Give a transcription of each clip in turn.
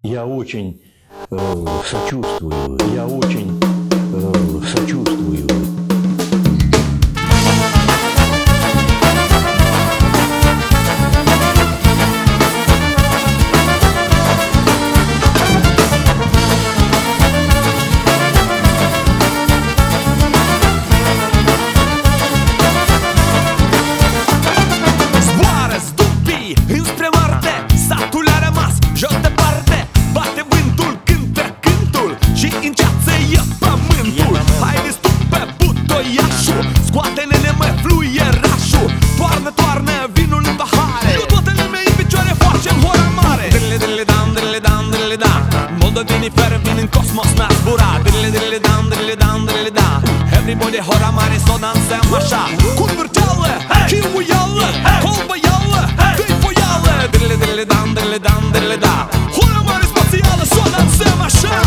Я очень сочувствую, я очень сочувствую. Zboară stupii înspre moarte, satul a rămas jos departe. Bate vântul, cântă cântul și înceață e pământul. Haide stupe, butoiașul, scoate-ne mă fluierașul. Toarnă, toarnă vinul în pahare, nu toate lumea în picioare, facem hora mare. Dille, dille, dam, dille, dam, dille, da. Moldovenii fără vin în cosmos n-a zburat. Dille, dille, dam, dille, dam, dille, da. Everybody hora mare, s-o dansăm așa. Cu vârteală, chiuială, colbăială, dă-i foială. Dille, dille, dam, dille, dam, dille, da. Hora mare spațială, s-o dansăm așa.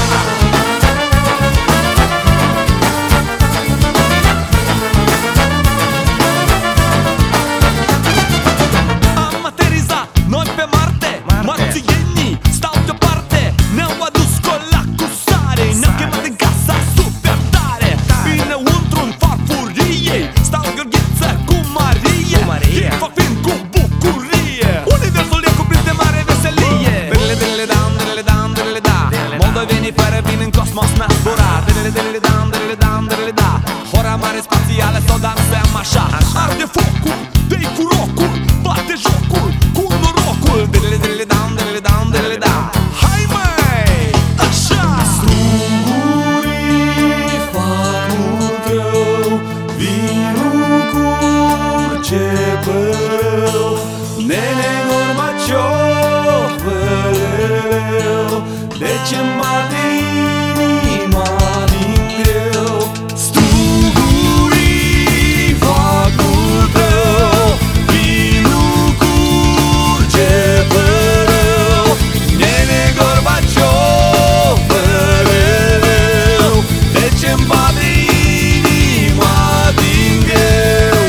Am aterizat noi pe Marte, marțienii stau deoparte. Ne-au adus cola cu sare, ne-au chemat în casa super tare. Înăuntru în farfurie stau Gheorghiță cu Marie. Fac vin cu bucurie, universul e cuprins de mare veselie. Dille, dille, dam, dille, dam, dille, da. Moldovenii fără vin în cosmos n-a zburat. Dille, dille, dam, dille, dam, dille, da. Hora mare spațială, s-o dansăm așa. Arde focul, dă-i cu rocul, bate jocul cu norocul. Dille, dille, dam, dille, dam, dille, da. Hai măi, așa! Strungurii fac mult rău, vinul curge pe rău. Nene Gorbaciov, păreu, de ce-mi bate inima din greu? Strungurii fac mult rău, vinul curge pe rău. Nene Gorbaciov, păreu, de ce-mi bate inima din greu?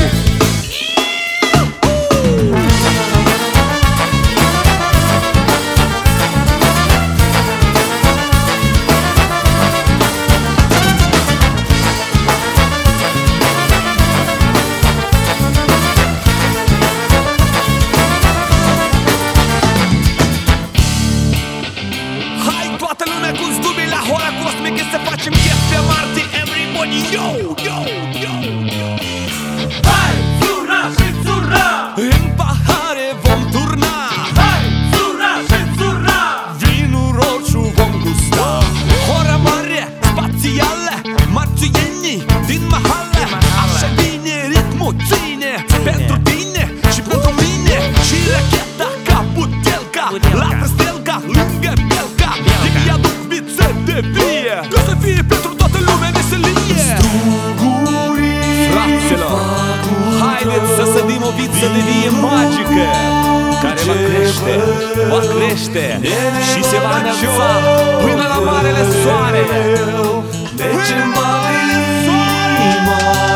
Hai toată lumea cu zdubii la hora cosmică să facem chef pe Marte. Everybody, yo, yo, yo, yo. Hai, țura și țura! În pahare vom turna, Hai, țura și țura! vinul roșu vom gusta. Hora mare, spațială, marțienii din mahale. Așa vine ritmul, ține pentru tine și pentru mine. Și racheta ca butelca, la Prestelca, lângă Belca. Ei aduc viță de vie, ca să fie pentru toată lumea veselie. Fraților, haideți să sădim o viță de vie magică, care va crește, va crește și se va înălța până la marele soare. De ce-mi bate inima